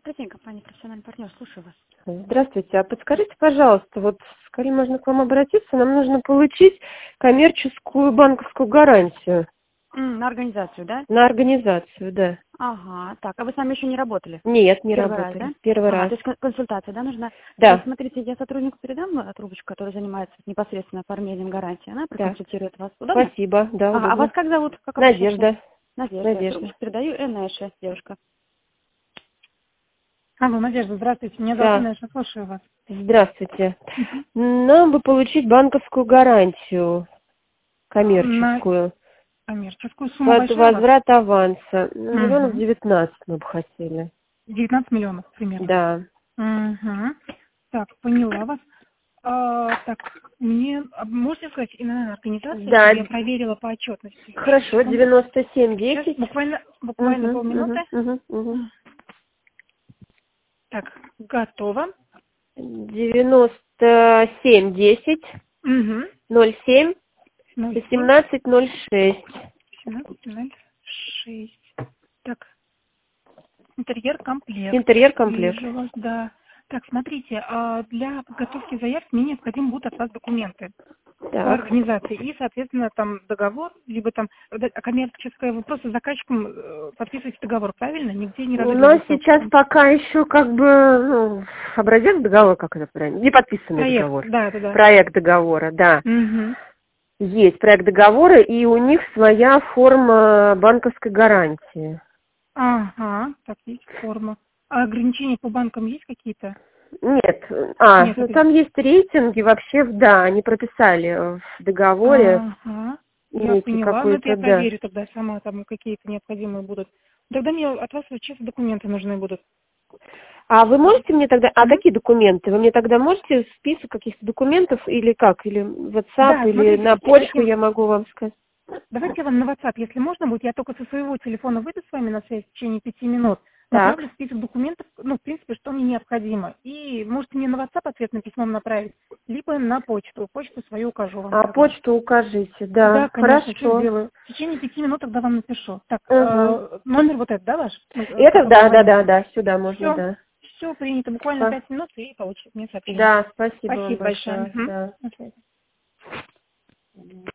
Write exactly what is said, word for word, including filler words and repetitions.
Добрый день, компания «Профессиональный партнер». Слушаю вас. Здравствуйте. А подскажите, пожалуйста, вот скорее можно к вам обратиться, нам нужно получить коммерческую банковскую гарантию М, на организацию, да? на организацию, да. Ага. Так, а вы сами еще не работали? Нет, не Первый раз, работали. да? Первый Ага, раз. то есть кон- консультация, да, нужна? Тогда Да, смотрите, я сотруднику передам э, трубочку, который занимается непосредственно оформлением гарантии. Она да. проконсультирует вас. Удобно? Спасибо, да, Ага, а вас удобно. как зовут? Как обращаться? Надежда. Надежда. Я Надежда. трубочку передаю. Энеша, девушка. Алло, Надежда, здравствуйте. Меня зовут Да, Инесса, слушаю вас. здравствуйте. Мгм. Нам бы получить банковскую гарантию На коммерческую. коммерческую сумма Под большая у вас? возврат аванса. Ну, миллионов Угу. девятнадцать мы бы хотели. девятнадцать миллионов примерно. Да. Угу. Так, поняла вас. А, так, мне а можете сказать именно организацию, Да, чтобы я проверила по отчетности? хорошо, Секунду. девяносто семь Сейчас десять. буквально, буквально Угу, угу, полминуты. угу, угу. Так, готово. девяносто семь десять Угу. ноль семь ноль семь восемнадцать ноль шесть. семнадцать ноль шесть. Так, интерьер комплект. Интерьер комплект. Вижу вас, да. Так, смотрите, а для подготовки заявки мне необходимы будут от вас документы по Так. организации и, соответственно, там договор, либо там да, коммерческое, вы просто с заказчиком э, подписываете договор, правильно? Нигде не У нас разыгрывается. сейчас пока еще как бы ну, образец договора, как это правильно? Не подписанный Проект, договор. да, да, да. Проект договора, да. Угу. Есть проект договора, и у них своя форма банковской гарантии. Ага, так, есть форма. А ограничения по банкам есть какие-то? Нет, а, Нет, ну это... там есть рейтинги, вообще, да, они прописали в договоре Ага, я некий поняла, но это я какой-то, да. проверю тогда сама, там какие-то необходимые будут. Тогда мне от вас чисто документы нужны будут. А вы можете мне тогда, а Мгм. какие документы? Вы мне тогда можете список каких-то документов или как? Или WhatsApp, Да, или смотрите, на почту давайте, я могу вам сказать? давайте я вам на WhatsApp, если можно будет, я только со своего телефона выйду с вами на связь в течение пяти минут, Так. направлю список документов, ну, в принципе, что мне необходимо. И можете мне на WhatsApp ответным письмом направить, либо на почту. Почту свою укажу вам А тогда. почту укажите, да. Да, конечно, все Хорошо. сделаю. В течение пяти минут тогда вам напишу. Так, Угу. э, номер вот этот, да, ваш? Мы, э, с Это, которого да, да, звоним. да, да, сюда можно, Все, да. все принято. Буквально Спа- пять минут и получите мне сообщение. Да, спасибо вам Спасибо большое. большое, Мгм. да. До связи.